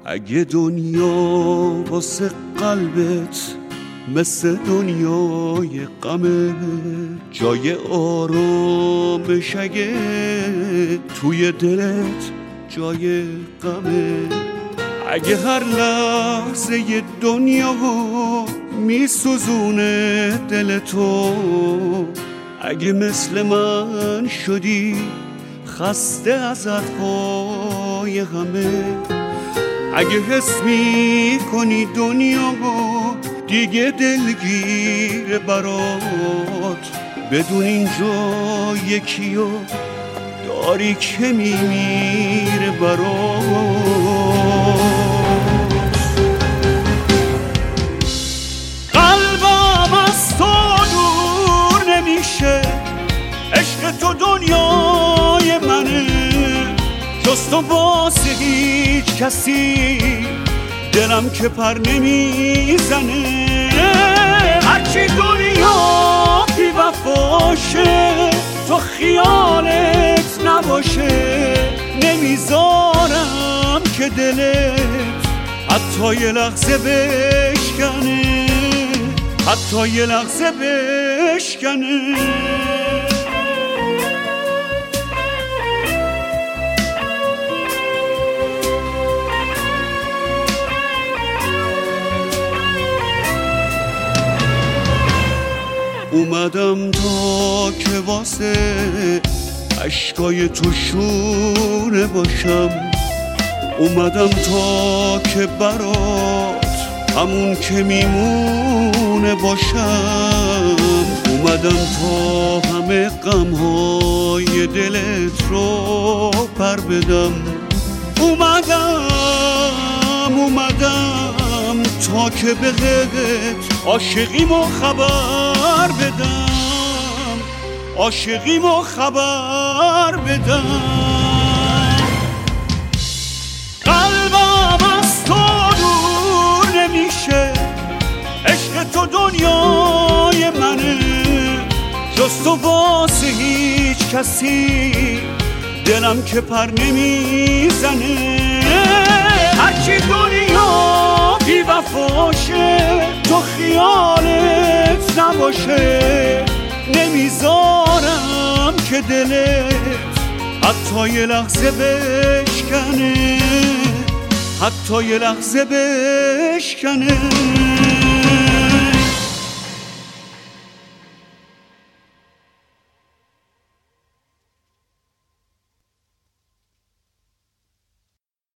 اگه دنیا واسه قلبت مثل دنیای غمه، جای آرامش اگه توی دلت جای غمه، اگه هر لحظه دنیا میسوزونه دل تو، اگه مثل من شدی خسته از حرفای همه، اگه حس میکنی دنیا دیگه دلگیر برات، بدون اینجا یکیو داری که میمیره برات. قلبم از تو دور نمیشه، عشق تو دنیای منه، جز تو واسه هیچ کسی دلم که پر نمیزنه، هرچی دنیا بی وفاشه تو خیالت نباشه، نمیذارم که دلت حتی یه لحظه بشکنه، حتی یه لحظه بشکنه. اومدم تا که واسه اشکای تو شونه باشم، اومدم تا که برات همون که میمونه باشم، اومدم تا همه غمهای دلت رو پر بدم، اومدم تا که بهت عاشقیمو خبر بدم، عاشقیمو خبر بدم. قلبم از تو دور نمیشه، عشق تو دنیای منه، جز تو واسه هیچ کسی دلم که پر نمیزنه، هرچی دنیا بی وفاشه تو خیالت نباشه، نمیذارم که دلت حتی یه لحظه بشکنه، حتی یه لحظه بشکنه.